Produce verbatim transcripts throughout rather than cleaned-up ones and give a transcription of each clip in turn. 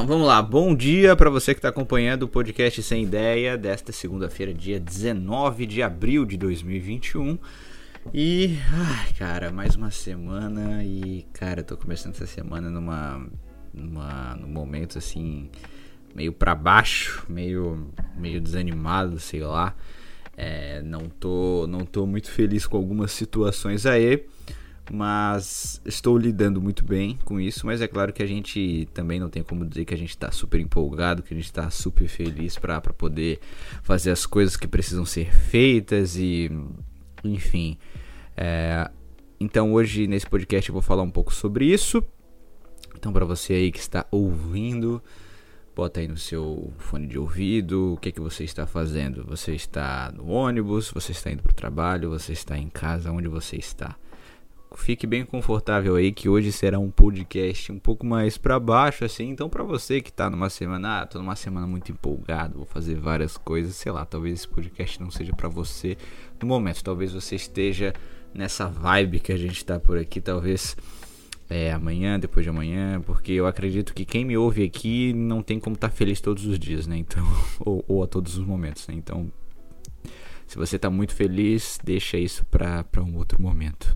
vamos lá. Bom dia para você que está acompanhando o podcast Sem Ideia desta segunda-feira, dia dezenove de abril de dois mil e vinte e um. E, ai, cara, mais uma semana e, cara, eu tô começando essa semana numa, numa, num momento, assim, meio pra baixo, meio, meio desanimado, sei lá. É, não tô, não tô muito feliz com algumas situações aí, mas estou lidando muito bem com isso. Mas é claro que a gente também não tem como dizer que a gente tá super empolgado, que a gente tá super feliz pra, pra poder fazer as coisas que precisam ser feitas e... Enfim, é, então hoje nesse podcast eu vou falar um pouco sobre isso. Então para você aí que está ouvindo, bota aí no seu fone de ouvido. O que, que você está fazendo? Você está no ônibus, você está indo para o trabalho, você está em casa, onde você está? Fique bem confortável aí que hoje será um podcast um pouco mais para baixo assim. Então para você que tá numa semana, ah, tô numa semana muito empolgado, vou fazer várias coisas, sei lá, talvez esse podcast não seja para você no momento. Talvez você esteja nessa vibe que a gente tá por aqui, talvez é, amanhã, depois de amanhã, porque eu acredito que quem me ouve aqui não tem como estar tá feliz todos os dias, né? Então, ou, ou a todos os momentos, né? Então, se você tá muito feliz, deixa isso para para um outro momento.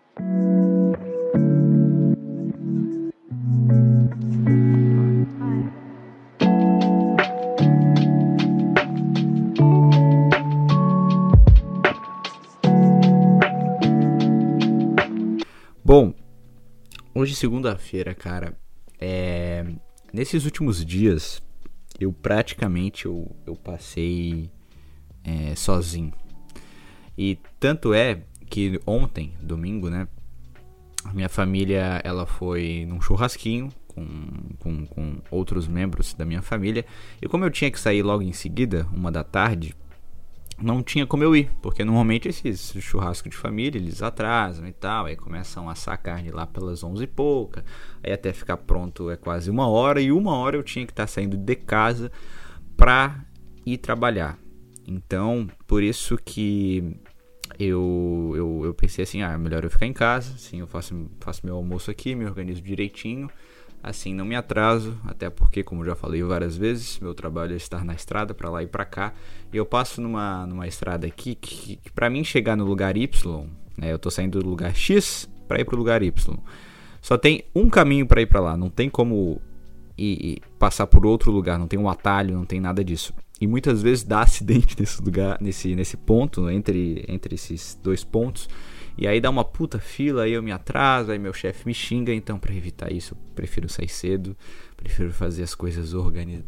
Bom, hoje segunda-feira, cara, é... nesses últimos dias eu praticamente eu, eu passei é, sozinho. E tanto é que ontem, domingo, né, a minha família ela foi num churrasquinho com, com, com outros membros da minha família. E como eu tinha que sair logo em seguida, uma da tarde, não tinha como eu ir, porque normalmente esses churrascos de família eles atrasam e tal, aí começam a assar carne lá pelas onze e pouca, aí até ficar pronto é quase uma hora, e uma hora eu tinha que estar saindo de casa pra ir trabalhar. Então, por isso que eu, eu, eu pensei assim, ah, melhor eu ficar em casa, assim eu faço, faço meu almoço aqui, me organizo direitinho, assim não me atraso, até porque, como já falei várias vezes, meu trabalho é estar na estrada para lá e para cá, e eu passo numa, numa estrada aqui que, que para mim chegar no lugar Y, né, eu tô saindo do lugar X para ir pro lugar Y, só tem um caminho para ir para lá, não tem como ir, ir, passar por outro lugar, não tem um atalho, não tem nada disso. E muitas vezes dá acidente nesse lugar, nesse, nesse ponto, entre, entre esses dois pontos. E aí dá uma puta fila, aí eu me atraso, aí meu chefe me xinga. Então, para evitar isso, eu prefiro sair cedo. Prefiro fazer as coisas organi-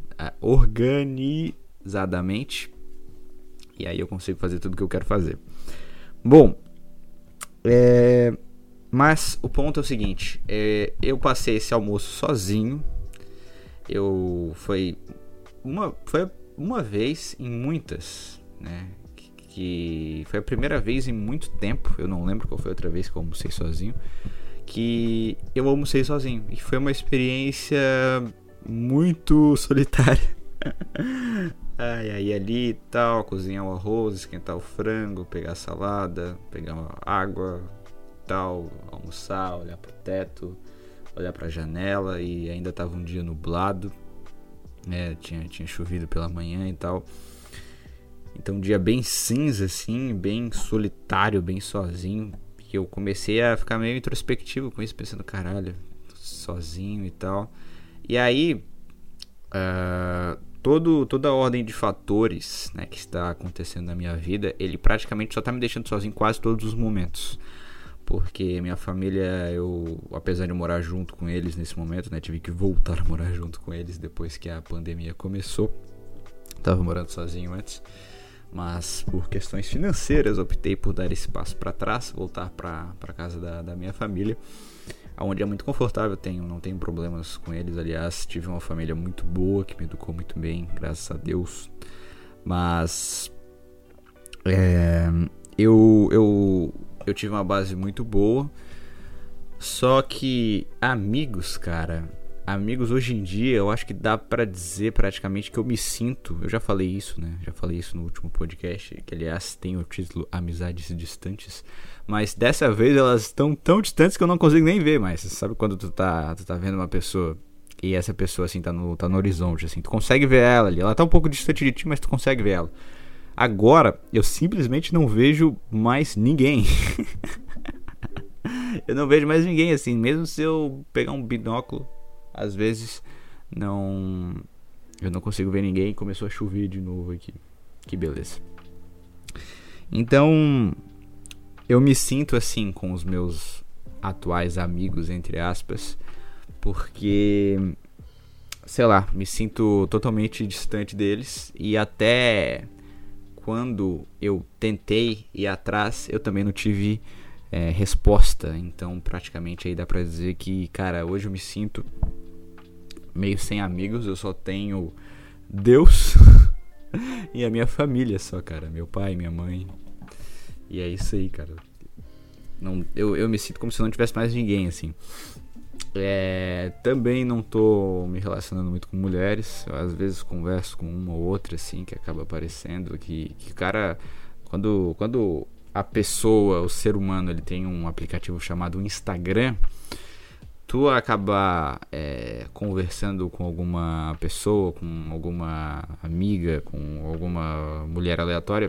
organizadamente. E aí eu consigo fazer tudo que eu quero fazer. Bom, é... mas o ponto é o seguinte. É... Eu passei esse almoço sozinho. Eu... Foi uma... Foi uma vez em muitas, né? Que, que foi a primeira vez em muito tempo, eu não lembro qual foi a outra vez que eu almocei sozinho, que eu almocei sozinho. E foi uma experiência muito solitária. Ai, ai, ali e tal, cozinhar o arroz, esquentar o frango, pegar a salada, pegar água, tal, almoçar, olhar pro teto, olhar pra janela, e ainda tava um dia nublado. É, tinha, tinha chovido pela manhã e tal. Então um dia bem cinza assim, bem solitário, bem sozinho. Que eu comecei a ficar meio introspectivo com isso, pensando, caralho, sozinho e tal. E aí uh, todo, toda a ordem de fatores, né, que está acontecendo na minha vida, ele praticamente só tá me deixando sozinho em quase todos os momentos. Porque minha família, eu, apesar de eu morar junto com eles nesse momento, né, tive que voltar a morar junto com eles depois que a pandemia começou. Tava morando sozinho antes, mas por questões financeiras optei por dar esse passo para trás, voltar para para casa da, da minha família, onde é muito confortável, tenho, não tenho problemas com eles. Aliás, tive uma família muito boa que me educou muito bem, graças a Deus. Mas é, eu eu Eu tive uma base muito boa. Só que amigos, cara, amigos hoje em dia, eu acho que dá pra dizer praticamente que eu me sinto, eu já falei isso, né, já falei isso no último podcast, que aliás tem o título Amizades Distantes, mas dessa vez elas estão tão distantes que eu não consigo nem ver mais. Sabe quando tu tá, tu tá vendo uma pessoa e essa pessoa, assim, tá no, tá no horizonte, assim. Tu consegue ver ela ali. Ela tá um pouco distante de ti, mas tu consegue ver ela. Agora, eu simplesmente não vejo mais ninguém. Eu não vejo mais ninguém, assim. Mesmo se eu pegar um binóculo, às vezes, não... eu não consigo ver ninguém. Começou a chover de novo aqui. Que beleza. Então, eu me sinto assim com os meus atuais amigos, entre aspas, porque, sei lá, me sinto totalmente distante deles. E até quando eu tentei ir atrás, eu também não tive é, resposta. Então, praticamente aí dá pra dizer que, cara, hoje eu me sinto meio sem amigos. Eu só tenho Deus e a minha família só, cara. Meu pai, minha mãe. E é isso aí, cara. Não, eu, eu me sinto como se não tivesse mais ninguém, assim. É, também não tô me relacionando muito com mulheres. Eu, às vezes converso com uma ou outra, assim, que acaba aparecendo. Que, que cara, quando, quando a pessoa, o ser humano, ele tem um aplicativo chamado Instagram, tu acaba é, conversando com alguma pessoa, com alguma amiga, com alguma mulher aleatória,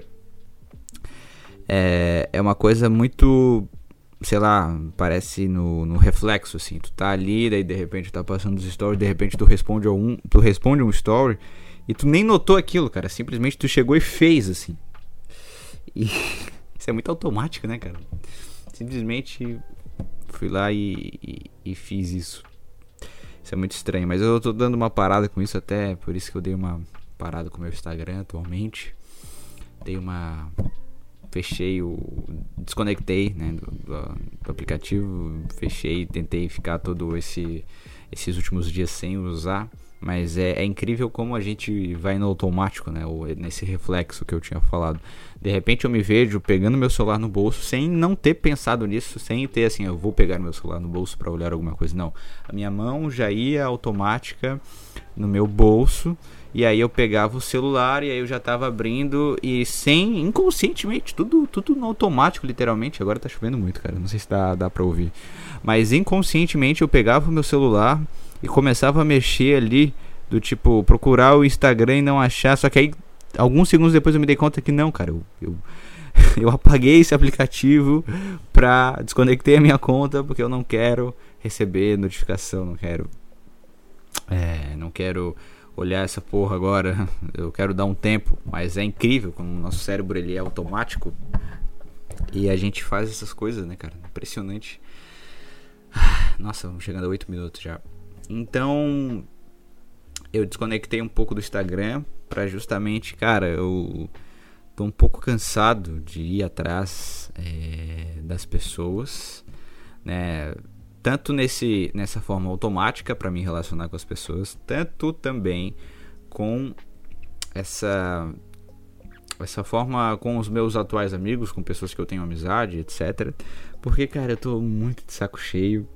é, é uma coisa muito, sei lá, parece no, no reflexo, assim. Tu tá ali, daí de repente tá passando os stories, de repente tu responde um, tu responde um story e tu nem notou aquilo, cara. Simplesmente tu chegou e fez, assim. E isso é muito automático, né, cara? Simplesmente fui lá e, e, e fiz isso. Isso é muito estranho, mas eu tô dando uma parada com isso, até por isso que eu dei uma parada com o meu Instagram atualmente. Dei uma... fechei o... desconectei, né, do, do, do aplicativo. Fechei, tentei ficar todo esse esses últimos dias sem usar. Mas é, é incrível como a gente vai no automático, né? Ou nesse reflexo que eu tinha falado. De repente eu me vejo pegando meu celular no bolso sem não ter pensado nisso, sem ter assim, eu vou pegar meu celular no bolso para olhar alguma coisa. Não, a minha mão já ia automática no meu bolso. E aí eu pegava o celular e aí eu já tava abrindo e sem, inconscientemente, tudo, tudo no automático, literalmente. Agora tá chovendo muito, cara, não sei se dá, dá pra ouvir. Mas inconscientemente eu pegava o meu celular e começava a mexer ali, do tipo, procurar o Instagram e não achar. Só que aí, alguns segundos depois eu me dei conta que não, cara, eu, eu, eu apaguei esse aplicativo pra desconectei a minha conta, porque eu não quero receber notificação, não quero, é, não quero olhar essa porra agora, eu quero dar um tempo. Mas é incrível como o nosso cérebro ele é automático e a gente faz essas coisas, né, cara? Impressionante. Nossa, vamos chegando a oito minutos já. Então eu desconectei um pouco do Instagram pra justamente, cara, eu tô um pouco cansado de ir atrás é, das pessoas, né? Tanto nesse, nessa forma automática para me relacionar com as pessoas, tanto também com essa, essa forma com os meus atuais amigos, com pessoas que eu tenho amizade, etcétera. Porque, cara, eu tô muito de saco cheio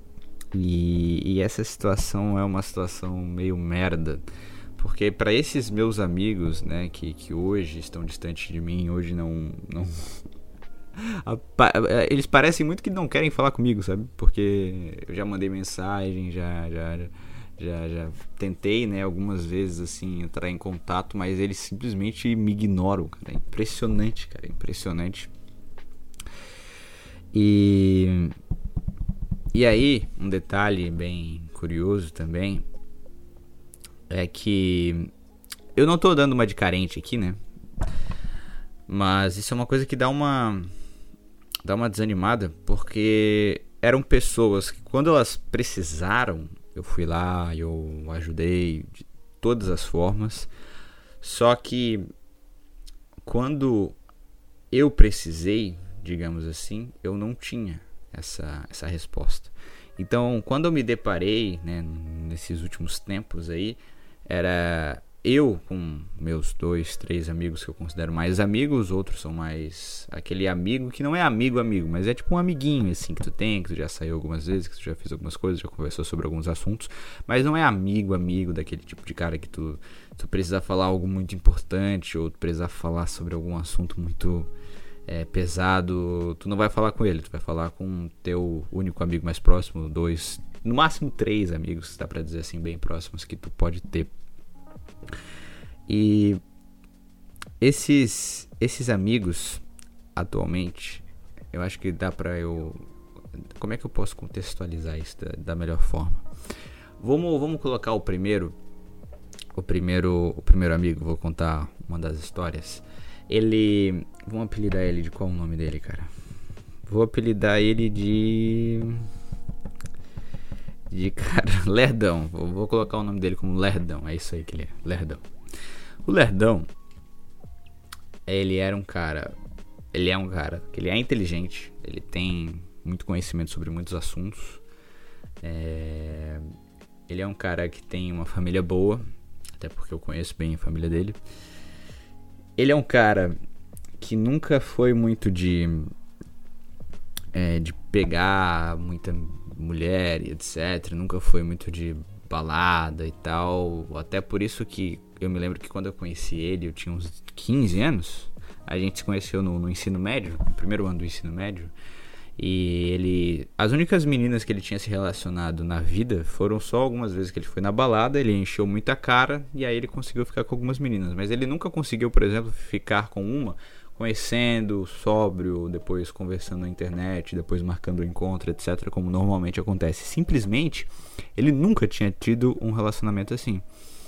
e, e essa situação é uma situação meio merda. Porque para esses meus amigos, né, que, que hoje estão distantes de mim, hoje não... não eles parecem muito que não querem falar comigo, sabe? Porque eu já mandei mensagem, já, já, já, já tentei, né, algumas vezes, assim, entrar em contato, mas eles simplesmente me ignoram, cara. É impressionante, cara, é impressionante. E, e aí, um detalhe bem curioso também é que eu não tô dando uma de carente aqui, né? Mas isso é uma coisa que dá uma... dá uma desanimada, porque eram pessoas que quando elas precisaram, eu fui lá, eu ajudei de todas as formas. Só que quando eu precisei, digamos assim, eu não tinha essa, essa resposta. Então, quando eu me deparei, né, nesses últimos tempos aí, era... eu com meus dois, três amigos que eu considero mais amigos, outros são mais aquele amigo que não é amigo, amigo, mas é tipo um amiguinho assim que tu tem, que tu já saiu algumas vezes, que tu já fez algumas coisas, já conversou sobre alguns assuntos, mas não é amigo, amigo daquele tipo de cara que tu, tu precisa falar algo muito importante ou tu precisa falar sobre algum assunto muito é, pesado, tu não vai falar com ele, tu vai falar com o teu único amigo mais próximo, dois, no máximo três amigos, dá pra dizer assim, bem próximos que tu pode ter. E esses, esses amigos, atualmente, eu acho que dá pra eu... Como é que eu posso contextualizar isso da, da melhor forma? Vamos, vamos colocar o primeiro, o primeiro, o primeiro amigo, vou contar uma das histórias. Ele, vamos apelidar ele de qual o nome dele, cara? Vou apelidar ele de... De, cara, Lerdão. Vou, vou colocar o nome dele como Lerdão, é isso aí que ele é, Lerdão. O Lerdão, ele era um cara, ele é um cara, que ele é inteligente, ele tem muito conhecimento sobre muitos assuntos. É, ele é um cara que tem uma família boa, até porque eu conheço bem a família dele. Ele é um cara que nunca foi muito de, é, de pegar muita mulher e etcétera. Nunca foi muito de balada e tal. Até por isso que eu me lembro que quando eu conheci ele, eu tinha uns quinze anos. A gente se conheceu no, no ensino médio, no primeiro ano do ensino médio. E ele... As únicas meninas que ele tinha se relacionado na vida foram só algumas vezes que ele foi na balada, ele encheu muita cara e aí ele conseguiu ficar com algumas meninas. Mas ele nunca conseguiu, por exemplo, ficar com uma, conhecendo, sóbrio, depois conversando na internet, depois marcando o encontro, etcétera, como normalmente acontece. Simplesmente, ele nunca tinha tido um relacionamento assim.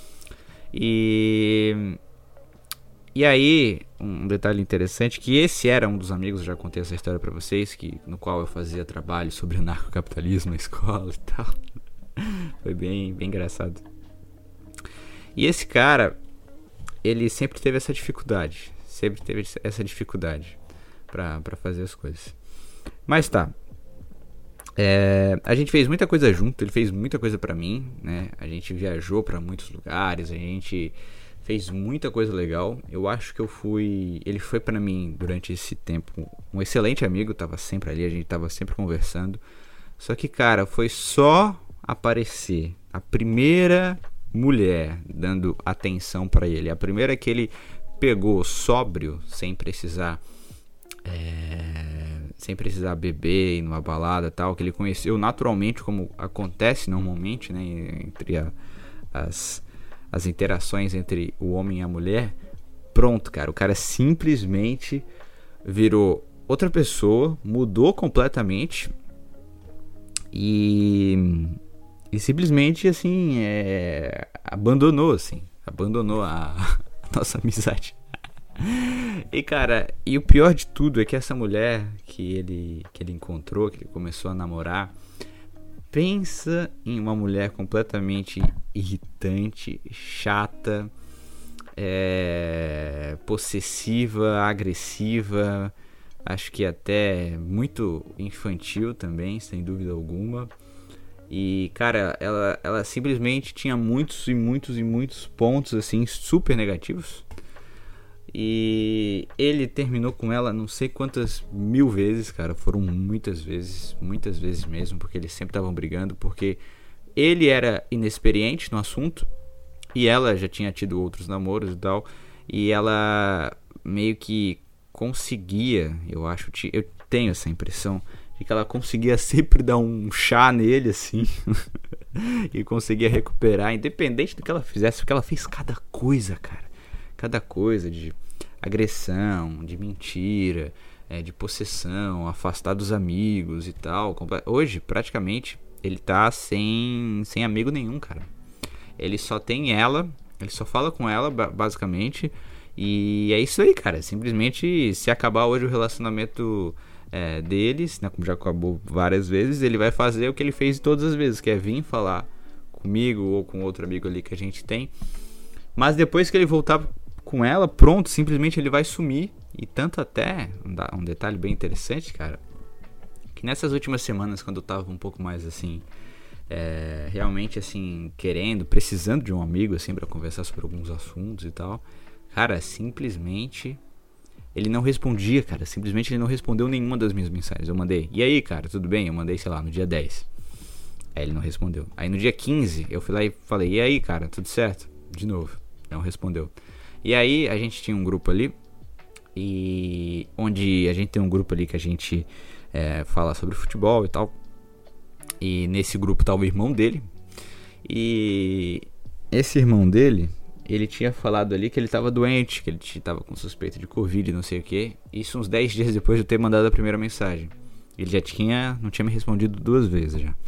E... E aí, um detalhe interessante, que esse era um dos amigos, eu já contei essa história pra vocês, que, no qual eu fazia trabalho sobre anarcocapitalismo na escola e tal. Foi bem, bem engraçado. E esse cara, ele sempre teve essa dificuldade, sempre teve essa dificuldade pra, pra fazer as coisas. Mas tá, é, a gente fez muita coisa junto, ele fez muita coisa pra mim, né? A gente viajou pra muitos lugares, a gente... fez muita coisa legal. Eu acho que eu fui... Ele foi pra mim, durante esse tempo, um excelente amigo. Tava sempre ali, a gente tava sempre conversando. Só que, cara, foi só aparecer a primeira mulher dando atenção pra ele. A primeira que ele pegou sóbrio, sem precisar... É, sem precisar beber, ir numa balada e tal. Que ele conheceu naturalmente, como acontece normalmente, né? Entre a, as... as interações entre o homem e a mulher, pronto, cara, o cara simplesmente virou outra pessoa, mudou completamente e, e simplesmente, assim, é, abandonou, assim, abandonou a, a nossa amizade. E, cara, e o pior de tudo é que essa mulher que ele, que ele encontrou, que ele começou a namorar, pensa em uma mulher completamente irritante, chata, é, possessiva, agressiva, acho que até muito infantil também, sem dúvida alguma. E, cara, ela, ela simplesmente tinha muitos e muitos e muitos pontos, assim, super negativos. E ele terminou com ela não sei quantas mil vezes, cara. Foram muitas vezes, muitas vezes mesmo, porque eles sempre estavam brigando, porque ele era inexperiente no assunto e ela já tinha tido outros namoros e tal. E ela meio que conseguia, eu acho, eu tenho essa impressão de que ela conseguia sempre dar um chá nele, assim, e conseguia recuperar, independente do que ela fizesse, porque ela fez cada coisa, cara. Cada coisa de agressão, de mentira, é, de possessão, afastar dos amigos e tal. Hoje, praticamente, ele tá sem, sem amigo nenhum, cara. Ele só tem ela, ele só fala com ela, basicamente. E é isso aí, cara. Simplesmente, se acabar hoje o relacionamento é, deles, né, como já acabou várias vezes, ele vai fazer o que ele fez todas as vezes, que é vir falar comigo ou com outro amigo ali que a gente tem. Mas depois que ele voltar com ela, pronto, simplesmente ele vai sumir. E tanto até, um detalhe bem interessante, cara, que nessas últimas semanas, quando eu tava um pouco mais assim, é, realmente assim, querendo, precisando de um amigo assim pra conversar sobre alguns assuntos e tal, cara, simplesmente ele não respondia, cara, simplesmente ele não respondeu nenhuma das minhas mensagens. Eu mandei, e aí, cara, tudo bem? Eu mandei, sei lá, no dia dez. Aí ele não respondeu. Aí no dia quinze, eu fui lá e falei, e aí, cara, tudo certo? De novo, não respondeu. E aí a gente tinha um grupo ali, e onde a gente tem um grupo ali que a gente é, fala sobre futebol e tal. E nesse grupo tava o irmão dele. E esse irmão dele, ele tinha falado ali que ele tava doente, que ele tava com suspeita de Covid, não sei o que. Isso uns dez dias depois de eu ter mandado a primeira mensagem. Ele já tinha, não tinha me respondido duas vezes já.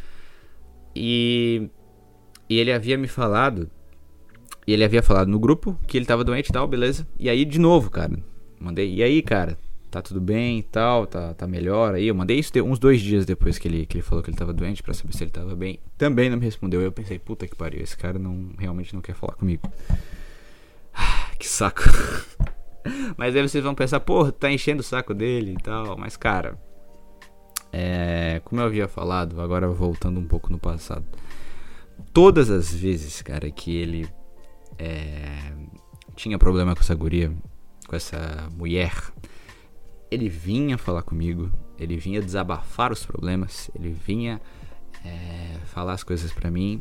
E, e ele havia me falado, e ele havia falado no grupo que ele tava doente e tal, beleza. E aí de novo, cara, mandei, e aí, cara, tá tudo bem e tal, tá, tá melhor aí. Eu mandei isso uns dois dias depois que ele, que ele falou que ele tava doente, pra saber se ele tava bem. Também não me respondeu. Eu pensei, puta que pariu, esse cara não, realmente não quer falar comigo. Ah, que saco. Mas aí vocês vão pensar, porra, tá enchendo o saco dele e tal. Mas cara, é, como eu havia falado, agora voltando um pouco no passado, todas as vezes, cara, que ele é, tinha problema com essa guria, com essa mulher, ele vinha falar comigo, ele vinha desabafar os problemas, ele vinha é, falar as coisas pra mim.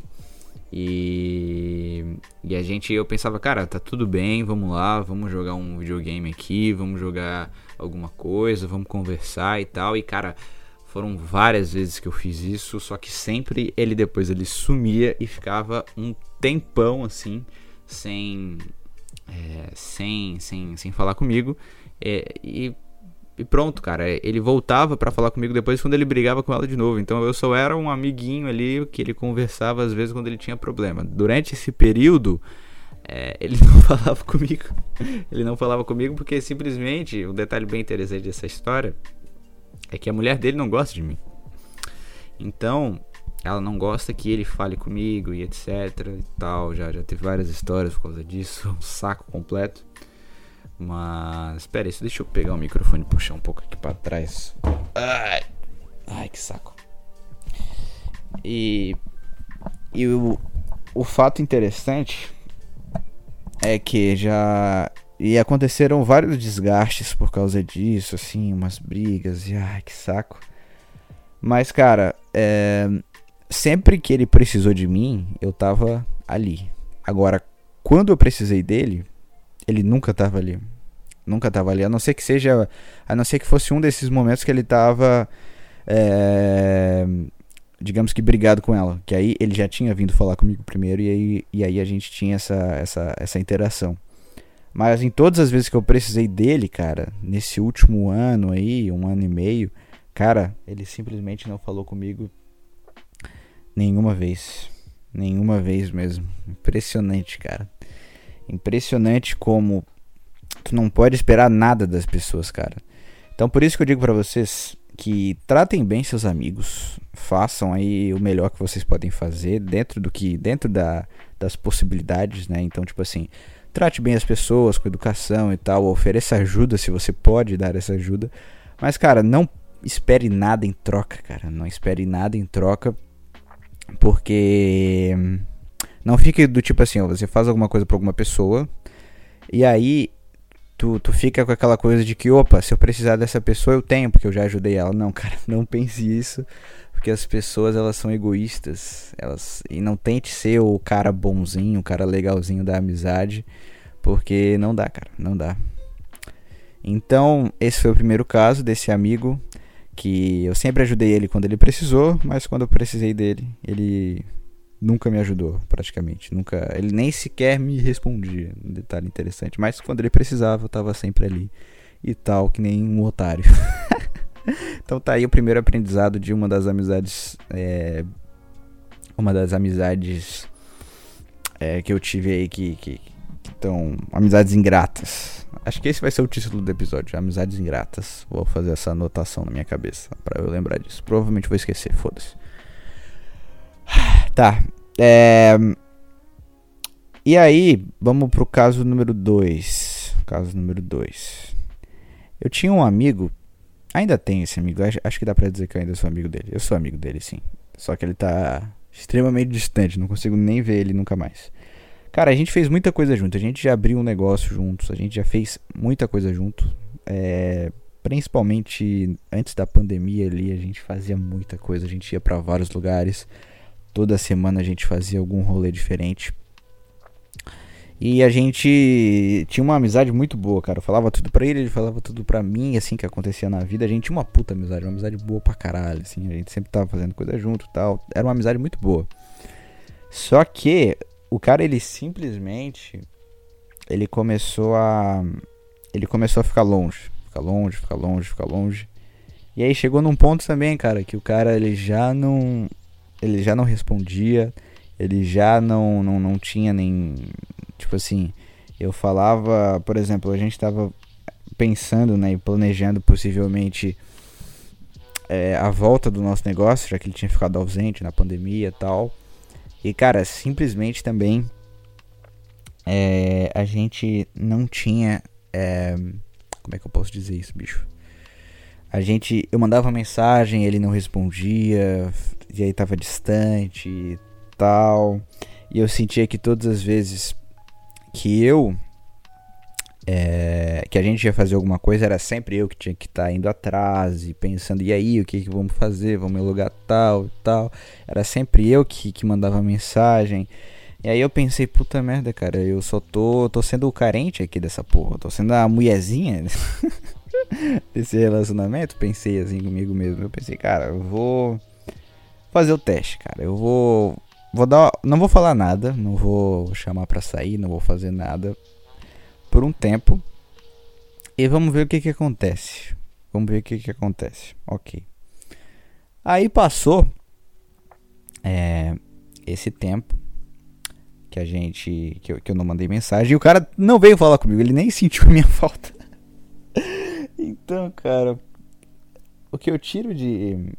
E, e a gente, eu pensava, cara, tá tudo bem, vamos lá, vamos jogar um videogame aqui, vamos jogar alguma coisa, vamos conversar e tal. E cara, foram várias vezes que eu fiz isso, só que sempre ele depois ele sumia e ficava um tempão assim, sem, é, sem, sem, sem falar comigo. É, e E pronto, cara, ele voltava pra falar comigo depois quando ele brigava com ela de novo. Então eu só era um amiguinho ali que ele conversava às vezes quando ele tinha problema. Durante esse período, é, ele não falava comigo. Ele não falava comigo porque simplesmente, um detalhe bem interessante dessa história é que a mulher dele não gosta de mim. Então, ela não gosta que ele fale comigo e etc e tal. Já, já teve várias histórias por causa disso, um saco completo. Mas, espera aí, deixa eu pegar o microfone e puxar um pouco aqui pra trás. Ai, ai que saco. E, e o, o fato interessante é que já... E aconteceram vários desgastes por causa disso, assim, umas brigas e ai, que saco. Mas, cara, é, sempre que ele precisou de mim, eu tava ali. Agora, quando eu precisei dele, ele nunca tava ali. Nunca tava ali. A não ser que seja... A não ser que fosse um desses momentos que ele tava... É, digamos que brigado com ela. Que aí ele já tinha vindo falar comigo primeiro. E aí, e aí a gente tinha essa, essa, essa interação. Mas em todas as vezes que eu precisei dele, cara... Nesse último ano aí... Um ano e meio... Cara, ele simplesmente não falou comigo... Nenhuma vez. Nenhuma vez mesmo. Impressionante, cara. Impressionante como tu não pode esperar nada das pessoas, cara. Então por isso que eu digo pra vocês que tratem bem seus amigos, façam aí o melhor que vocês podem fazer dentro do que, dentro da, das possibilidades, né? Então tipo assim, trate bem as pessoas com educação e tal, ofereça ajuda se você pode dar essa ajuda, mas cara, não espere nada em troca, cara, não espere nada em troca, porque não fique do tipo assim, ó, você faz alguma coisa pra alguma pessoa e aí tu, tu fica com aquela coisa de que, opa, se eu precisar dessa pessoa eu tenho, porque eu já ajudei ela. Não, cara, não pense isso, porque as pessoas, elas são egoístas, elas, e não tente ser o cara bonzinho, o cara legalzinho da amizade, porque não dá, cara, não dá. Então, esse foi o primeiro caso desse amigo, que eu sempre ajudei ele quando ele precisou, mas quando eu precisei dele, ele nunca me ajudou, praticamente. Nunca, ele nem sequer me respondia, um detalhe interessante. Mas quando ele precisava, eu tava sempre ali e tal, que nem um otário. Então tá aí o primeiro aprendizado de uma das amizades, é, uma das amizades é, que eu tive aí que, que, que estão, amizades ingratas. Acho que esse vai ser o título do episódio, amizades ingratas. Vou fazer essa anotação na minha cabeça pra eu lembrar disso. Provavelmente vou esquecer, foda-se. Tá, é... E aí, vamos pro caso número dois. Caso número dois. Eu tinha um amigo, ainda tenho esse amigo, acho que dá pra dizer que eu ainda sou amigo dele. Eu sou amigo dele, sim. Só que ele tá extremamente distante, não consigo nem ver ele nunca mais. Cara, a gente fez muita coisa junto, a gente já abriu um negócio juntos, a gente já fez muita coisa junto. É... Principalmente antes da pandemia ali, a gente fazia muita coisa, a gente ia pra vários lugares. Toda semana a gente fazia algum rolê diferente. E a gente tinha uma amizade muito boa, cara. Eu falava tudo pra ele, ele falava tudo pra mim, assim, que acontecia na vida. A gente tinha uma puta amizade, uma amizade boa pra caralho, assim. A gente sempre tava fazendo coisa junto e tal. Era uma amizade muito boa. Só que o cara, ele simplesmente... Ele começou a... Ele começou a ficar longe. Ficar longe, ficar longe, ficar longe. E aí chegou num ponto também, cara, que o cara, ele já não... Ele já não respondia. Ele já não, não, não tinha nem... Tipo assim, eu falava... Por exemplo, a gente tava pensando, né, e planejando possivelmente é, a volta do nosso negócio, já que ele tinha ficado ausente na pandemia e tal. E, cara, simplesmente também é, a gente não tinha... É, como é que eu posso dizer isso, bicho? A gente... Eu mandava mensagem, ele não respondia, e aí tava distante e tal. E eu sentia que todas as vezes que eu... É, que a gente ia fazer alguma coisa, era sempre eu que tinha que estar tá indo atrás e pensando, e aí, o que, que vamos fazer? Vamos em lugar tal e tal. Era sempre eu que, que mandava mensagem. E aí eu pensei, puta merda, cara, eu só tô, tô sendo o carente aqui dessa porra. Tô sendo a mulherzinha desse relacionamento. Pensei assim comigo mesmo. Eu pensei, cara, eu vou fazer o teste, cara. Eu vou... vou dar, não vou falar nada, não vou chamar pra sair, não vou fazer nada por um tempo. E vamos ver o que que acontece. Vamos ver o que que acontece. Ok. Aí passou é, esse tempo que a gente... Que eu, que eu não mandei mensagem. E o cara não veio falar comigo. Ele nem sentiu a minha falta. Então, cara... O que eu tiro de...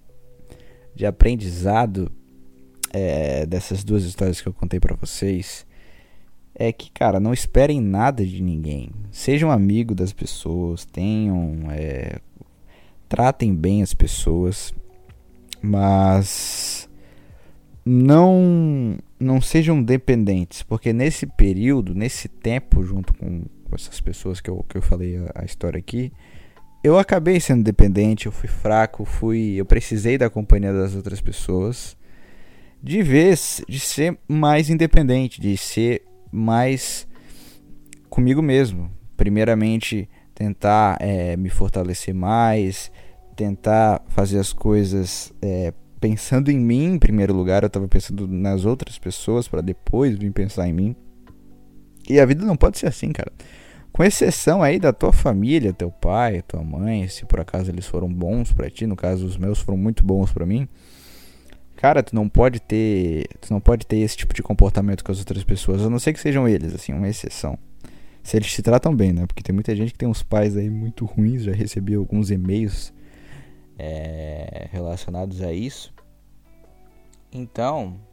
De aprendizado... É, dessas duas histórias que eu contei pra vocês... É que, cara, não esperem nada de ninguém. Sejam amigos das pessoas. Tenham... É, tratem bem as pessoas. Mas... Não... Não sejam dependentes. Porque nesse período, nesse tempo, junto com essas pessoas que eu, que eu falei a, a história aqui... Eu acabei sendo dependente. Eu fui fraco. Fui, eu precisei da companhia das outras pessoas. De vez de ser mais independente. De ser... mais comigo mesmo. Primeiramente, tentar é, me fortalecer mais, tentar fazer as coisas é, pensando em mim em primeiro lugar. Eu estava pensando nas outras pessoas para depois vir pensar em mim. E a vida não pode ser assim, cara. Com exceção aí da tua família, teu pai, tua mãe, se por acaso eles foram bons para ti, no caso os meus foram muito bons para mim. Cara, tu não pode ter, tu não pode ter esse tipo de comportamento com as outras pessoas, a não ser que sejam eles, assim, uma exceção. Se eles se tratam bem, né? Porque tem muita gente que tem uns pais aí muito ruins, já recebi alguns e-mails é, relacionados a isso. Então,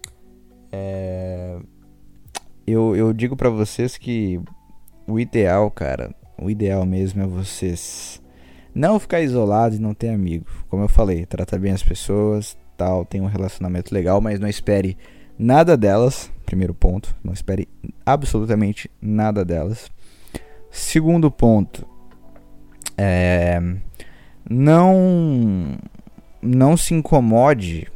é, eu, eu digo pra vocês que o ideal, cara, o ideal mesmo é vocês não ficar isolado e não ter amigo. Como eu falei, trata bem as pessoas, tal, tem um relacionamento legal, mas não espere nada delas. Primeiro ponto, não espere absolutamente nada delas. Segundo ponto, é, não não se incomode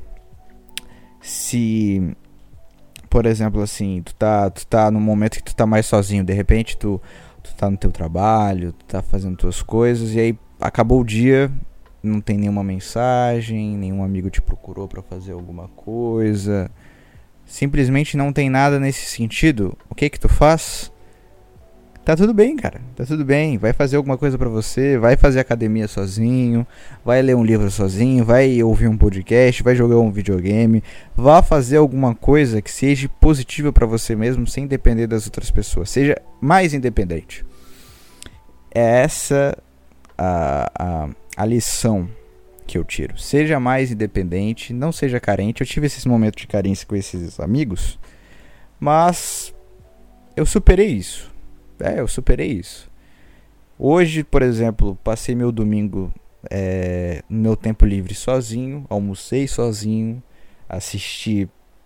se, por exemplo, assim, tu tá, tu tá num momento que tu tá mais sozinho, de repente tu, tu tá no teu trabalho, tu tá fazendo tuas coisas e aí acabou o dia, não tem nenhuma mensagem, nenhum amigo te procurou pra fazer alguma coisa, simplesmente não tem nada nesse sentido. O que que tu faz? Tá tudo bem, cara, tá tudo bem. Vai fazer alguma coisa pra você, vai fazer academia sozinho, vai ler um livro sozinho, vai ouvir um podcast, vai jogar um videogame, vá fazer alguma coisa que seja positiva pra você mesmo, sem depender das outras pessoas. Seja mais independente. É essa a, a, a lição que eu tiro. Seja mais independente, não seja carente. Eu tive esses momentos de carência com esses amigos, mas eu superei isso. É, eu superei isso. Hoje, por exemplo, passei meu domingo é, no meu tempo livre sozinho, almocei sozinho, assisti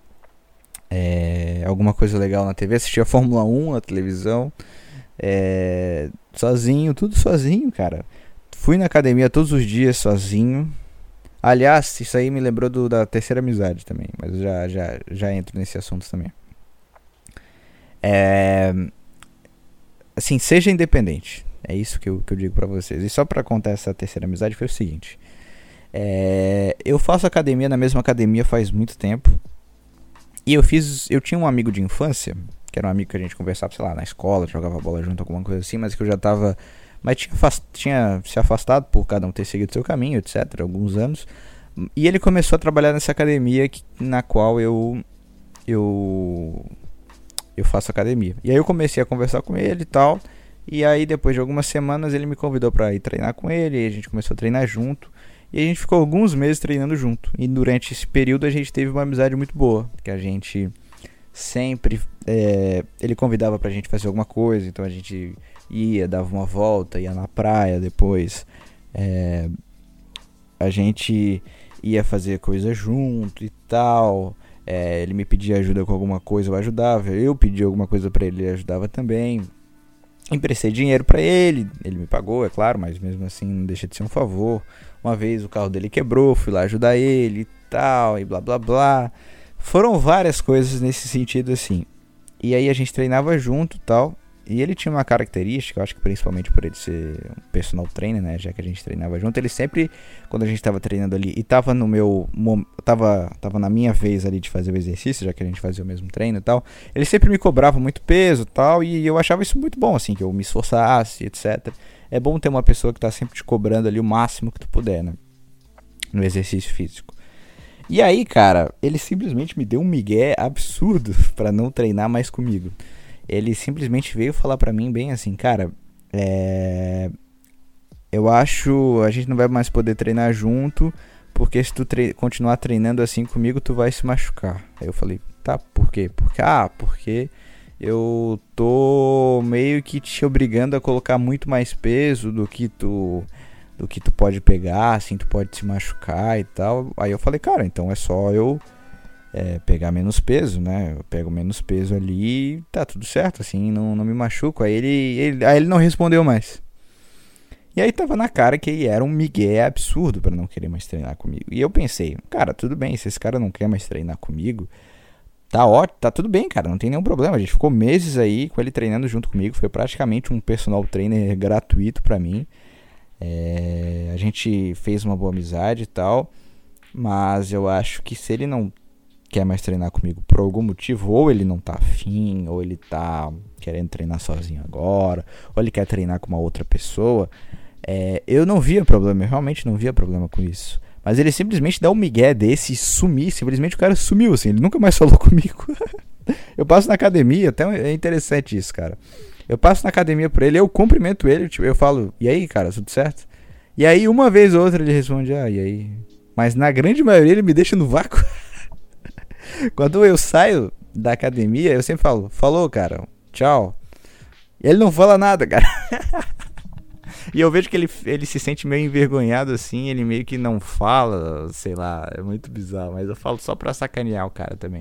é, alguma coisa legal na T V, assisti a Fórmula um na televisão, é, sozinho, tudo sozinho, cara. Fui na academia todos os dias sozinho. Aliás, isso aí me lembrou do, da terceira amizade também, mas já, já, já entro nesse assunto também. É, assim, seja independente. É isso que eu, que eu digo pra vocês. E só pra contar essa terceira amizade foi o seguinte. É, eu faço academia na mesma academia faz muito tempo. E eu fiz. Eu tinha um amigo de infância, que era um amigo que a gente conversava, sei lá, na escola, jogava bola junto, alguma coisa assim, mas que eu já tava. Mas tinha, afast, tinha se afastado por cada um ter seguido seu caminho, etcétera, alguns anos. E ele começou a trabalhar nessa academia que, na qual eu. Eu. Eu faço academia. E aí eu comecei a conversar com ele e tal. E aí depois de algumas semanas ele me convidou pra ir treinar com ele. E a gente começou a treinar junto. E a gente ficou alguns meses treinando junto. E durante esse período a gente teve uma amizade muito boa. Que a gente sempre... É, ele convidava pra gente fazer alguma coisa. Então a gente ia, dava uma volta, ia na praia depois. É, a gente ia fazer coisa junto e tal. É, ele me pedia ajuda com alguma coisa, eu ajudava. Eu pedia alguma coisa pra ele, ele ajudava também. Emprestei dinheiro pra ele, ele me pagou, é claro, mas mesmo assim não deixa de ser um favor. Uma vez o carro dele quebrou, fui lá ajudar ele e tal, e blá blá blá. Foram várias coisas nesse sentido assim. E aí a gente treinava junto e tal. E ele tinha uma característica, eu acho que principalmente por ele ser um personal trainer, né? Já que a gente treinava junto, ele sempre, quando a gente tava treinando ali e tava no meu. Tava, tava na minha vez ali de fazer o exercício, já que a gente fazia o mesmo treino e tal. Ele sempre me cobrava muito peso e tal. E eu achava isso muito bom, assim, que eu me esforçasse, etcétera. É bom ter uma pessoa que tá sempre te cobrando ali o máximo que tu puder, né? No exercício físico. E aí, cara, ele simplesmente me deu um migué absurdo pra não treinar mais comigo. Ele simplesmente veio falar pra mim bem assim, cara, é... eu acho, a gente não vai mais poder treinar junto, porque se tu tre- continuar treinando assim comigo, tu vai se machucar. Aí eu falei, tá, por quê? Porque, ah, porque eu tô meio que te obrigando a colocar muito mais peso do que tu, do que tu pode pegar, assim, tu pode se machucar e tal. Aí eu falei, cara, então é só eu... É, pegar menos peso, né? Eu pego menos peso ali e tá tudo certo, assim, não, não me machuco. Aí ele, ele, aí ele não respondeu mais. E aí tava na cara que ele era um migué absurdo pra não querer mais treinar comigo. E eu pensei, cara, tudo bem, se esse cara não quer mais treinar comigo, tá ótimo, tá tudo bem, cara, não tem nenhum problema. A gente ficou meses aí com ele treinando junto comigo, foi praticamente um personal trainer gratuito pra mim. É, a gente fez uma boa amizade e tal, mas eu acho que se ele não quer mais treinar comigo por algum motivo, ou ele não tá afim, ou ele tá querendo treinar sozinho agora, ou ele quer treinar com uma outra pessoa, é, eu não via problema, eu realmente não via problema com isso. Mas ele simplesmente dá um migué desse e sumir, simplesmente o cara sumiu, assim, ele nunca mais falou comigo. Eu passo na academia, até é interessante isso, cara. Eu passo na academia por ele, eu cumprimento ele, tipo, eu falo, e aí, cara, tudo certo? E aí, uma vez ou outra, ele responde, ah, e aí? Mas na grande maioria ele me deixa no vácuo. Quando eu saio da academia, eu sempre falo, falou, cara, tchau. E ele não fala nada, cara. E eu vejo que ele, ele se sente meio envergonhado assim, ele meio que não fala, sei lá, é muito bizarro. Mas eu falo só pra sacanear o cara também.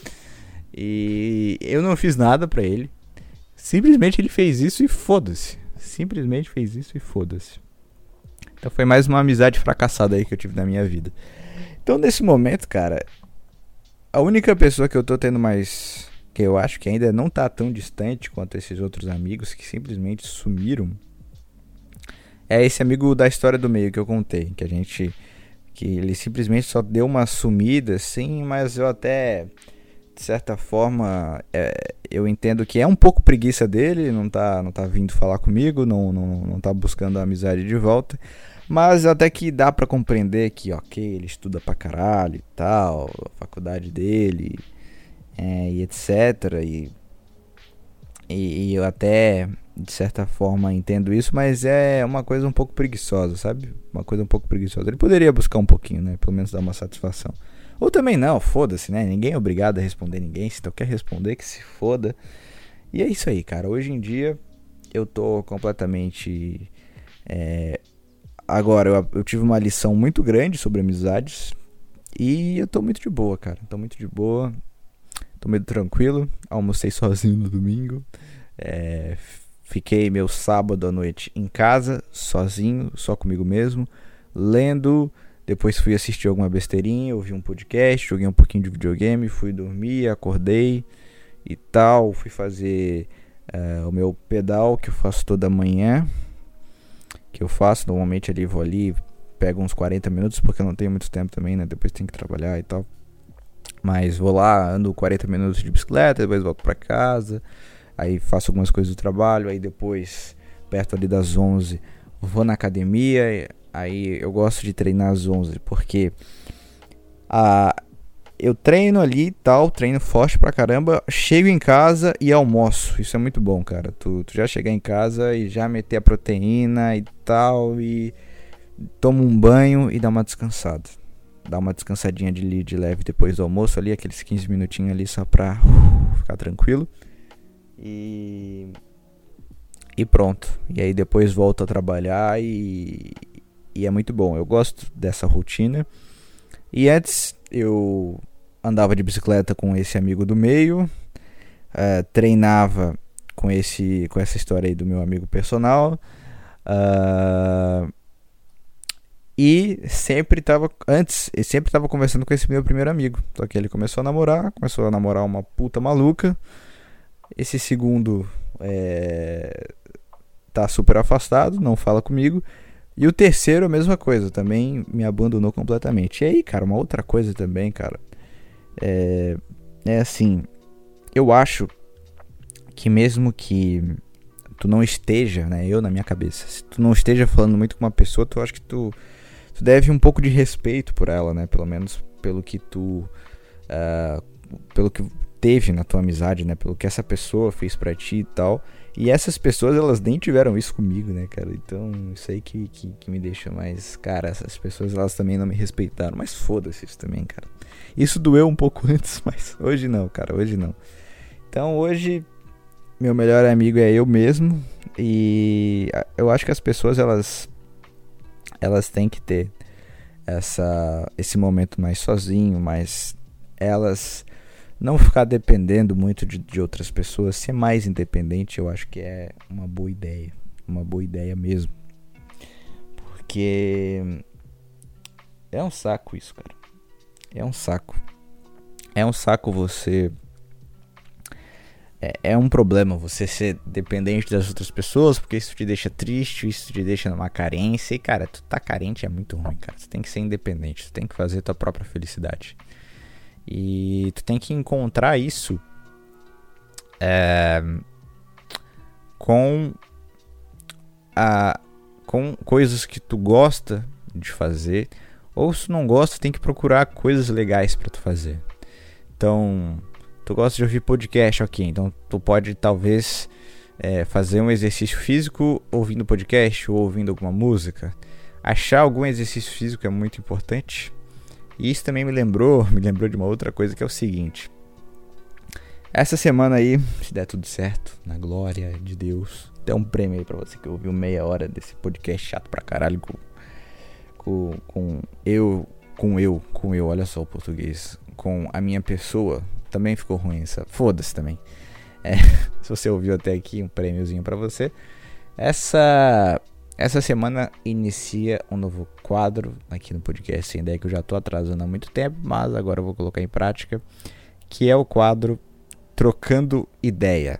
E eu não fiz nada pra ele. Simplesmente ele fez isso e foda-se. Simplesmente fez isso e foda-se. Então foi mais uma amizade fracassada aí que eu tive na minha vida. Então nesse momento, cara, a única pessoa que eu tô tendo mais, que eu acho que ainda não tá tão distante quanto esses outros amigos que simplesmente sumiram, é esse amigo da história do meio que eu contei, que a gente, que ele simplesmente só deu uma sumida, sim, mas eu até, de certa forma, é, eu entendo que é um pouco preguiça dele, não tá, não tá vindo falar comigo, não, não, não tá buscando a amizade de volta. Mas até que dá pra compreender que, ok, ele estuda pra caralho e tal, a faculdade dele, é, e etcétera. E, e, e eu até, de certa forma, entendo isso, mas é uma coisa um pouco preguiçosa, sabe? Uma coisa um pouco preguiçosa. Ele poderia buscar um pouquinho, né? Pelo menos dar uma satisfação. Ou também não, foda-se, né? Ninguém é obrigado a responder ninguém. Se tu quer responder, que se foda. E é isso aí, cara. Hoje em dia, eu tô completamente... É, Agora, eu, eu tive uma lição muito grande sobre amizades e eu tô muito de boa, cara. Tô muito de boa, tô meio tranquilo. Almocei sozinho no domingo. É, fiquei meu sábado à noite em casa, sozinho, só comigo mesmo, lendo. Depois fui assistir alguma besteirinha, ouvi um podcast, joguei um pouquinho de videogame, fui dormir, acordei e tal. Fui fazer uh, o meu pedal, que eu faço toda manhã. Que eu faço, normalmente ali, vou ali, pego uns quarenta minutos, porque eu não tenho muito tempo também, né? Depois tenho que trabalhar e tal. Mas vou lá, ando quarenta minutos de bicicleta, depois volto pra casa. Aí faço algumas coisas do trabalho, aí depois, perto ali das onze, vou na academia. Aí eu gosto de treinar às onze, porque a, eu treino ali e tal, treino forte pra caramba, chego em casa e almoço. Isso é muito bom, cara. Tu, tu já chegar em casa e já meter a proteína e tal, e toma um banho e dá uma descansada. Dá uma descansadinha de, de leve depois do almoço ali, aqueles quinze minutinhos ali só pra uh, ficar tranquilo. E... E pronto. E aí depois volto a trabalhar e... E é muito bom. Eu gosto dessa rotina. E antes eu andava de bicicleta com esse amigo do meio, uh, treinava com, esse, com essa história aí do meu amigo personal, uh, e sempre tava, antes, eu sempre tava conversando com esse meu primeiro amigo, só que ele começou a namorar, começou a namorar uma puta maluca. Esse segundo é, tá super afastado, não fala comigo. E o terceiro, a mesma coisa, também me abandonou completamente. E aí, cara, uma outra coisa também, cara, é, é assim, eu acho que mesmo que tu não esteja, né, eu na minha cabeça, se tu não esteja falando muito com uma pessoa, tu acho que tu, tu deve um pouco de respeito por ela, né, pelo menos pelo que tu, uh, pelo que teve na tua amizade, né, pelo que essa pessoa fez pra ti e tal. E essas pessoas, elas nem tiveram isso comigo, né, cara? Então, isso aí que, que, que me deixa mais... Cara, essas pessoas, elas também não me respeitaram. Mas foda-se isso também, cara. Isso doeu um pouco antes, mas hoje não, cara. Hoje não. Então, hoje, meu melhor amigo é eu mesmo. E eu acho que as pessoas, elas... Elas têm que ter essa, esse momento mais sozinho, mas elas... Não ficar dependendo muito de, de outras pessoas, ser mais independente, eu acho que é uma boa ideia. Uma boa ideia mesmo. Porque é um saco isso, cara. É um saco. É um saco você... É, é um problema você ser dependente das outras pessoas, porque isso te deixa triste, isso te deixa numa carência. E, cara, tu tá carente é muito ruim, cara. Tu tem que ser independente, tu tem que fazer tua própria felicidade. E tu tem que encontrar isso é, com, a, com coisas que tu gosta de fazer. Ou se tu não gosta, tem que procurar coisas legais pra tu fazer. Então, tu gosta de ouvir podcast, ok. Então tu pode talvez é, fazer um exercício físico ouvindo podcast ou ouvindo alguma música. Achar algum exercício físico é muito importante. E isso também me lembrou, me lembrou de uma outra coisa, que é o seguinte. Essa semana aí, se der tudo certo, na glória de Deus, tem um prêmio aí pra você que ouviu meia hora desse podcast chato pra caralho com, com, com eu, com eu, com eu, olha só o português, com a minha pessoa, também ficou ruim essa, foda-se também. É, se você ouviu até aqui, um prêmiozinho pra você. Essa... Essa semana inicia um novo quadro aqui no podcast Sem Ideia, que eu já tô atrasando há muito tempo, mas agora eu vou colocar em prática, que é o quadro Trocando Ideia,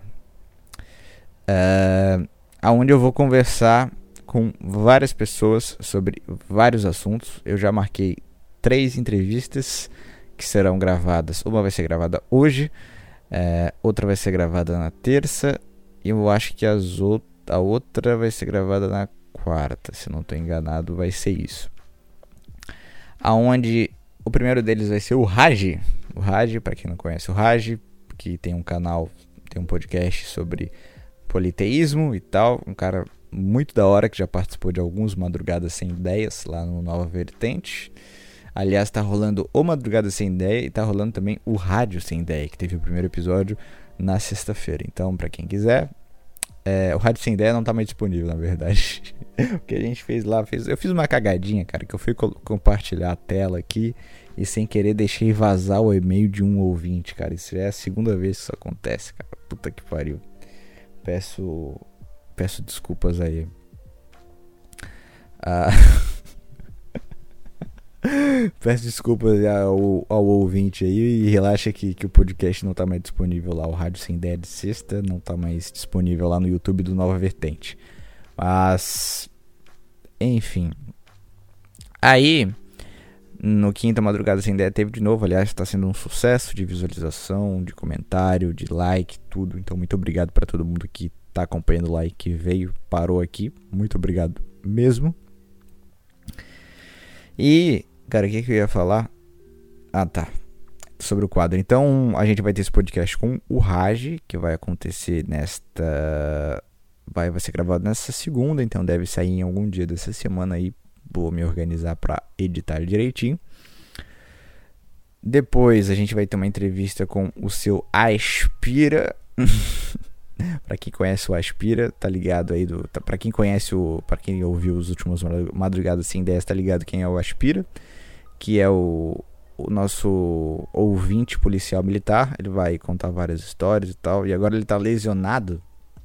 uh, onde eu vou conversar com várias pessoas sobre vários assuntos. Eu já marquei três entrevistas que serão gravadas. Uma vai ser gravada hoje, uh, outra vai ser gravada na terça, e eu acho que as out- a outra vai ser gravada na quarta, se não estou enganado, vai ser isso. Aonde o primeiro deles vai ser o Raj. O Raj, para quem não conhece o Raj, que tem um canal, tem um podcast sobre politeísmo e tal, um cara muito da hora que já participou de alguns Madrugadas Sem Ideias lá no Nova Vertente. Aliás, tá rolando o Madrugada Sem Ideia e tá rolando também o Rádio Sem Ideia, que teve o primeiro episódio na sexta-feira. Então, para quem quiser, É, o Rádio Sem Ideia não tá mais disponível, na verdade. O que a gente fez lá, fez, eu fiz uma cagadinha, cara, que eu fui co- compartilhar a tela aqui e sem querer deixei vazar o e-mail de um ouvinte, cara. Isso é a segunda vez que isso acontece, cara. Puta que pariu. Peço, peço desculpas aí. Ah... Peço desculpas ao, ao ouvinte aí e relaxa que, que o podcast não tá mais disponível lá. O Rádio Sem Ideia de Sexta não tá mais disponível lá no YouTube do Nova Vertente. Mas, enfim. Aí, no Quinta Madrugada Sem Ideia teve de novo. Aliás, está sendo um sucesso de visualização, de comentário, de like, tudo. Então, muito obrigado para todo mundo que tá acompanhando lá e que veio, parou aqui. Muito obrigado mesmo. E, cara, o que, que eu ia falar? Ah, tá. Sobre o quadro. Então, a gente vai ter esse podcast com o Raj, que vai acontecer nesta... Vai, vai ser gravado nessa segunda, então deve sair em algum dia dessa semana aí. Vou me organizar para editar direitinho. Depois a gente vai ter uma entrevista com o seu Aspira. Para quem conhece o Aspira, tá ligado aí do, tá, para quem conhece o, para quem ouviu os últimos Madrugadas Sem Ideias, tá ligado quem é o Aspira, que é o, o nosso ouvinte policial militar. Ele vai contar várias histórias e tal, e agora ele tá lesionado.